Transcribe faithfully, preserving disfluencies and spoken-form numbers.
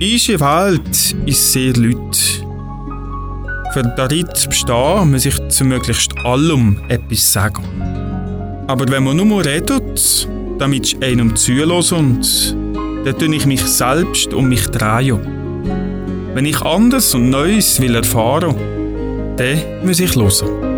Unsere Welt ist sehr laut. Für darin zu bestehen, muss ich zu möglichst allem etwas sagen. Aber wenn man nur redet, damit ich einem zuhöre und dann tue ich mich selbst um mich drehen. Wenn ich anders und Neues will erfahren, dann muss ich hören.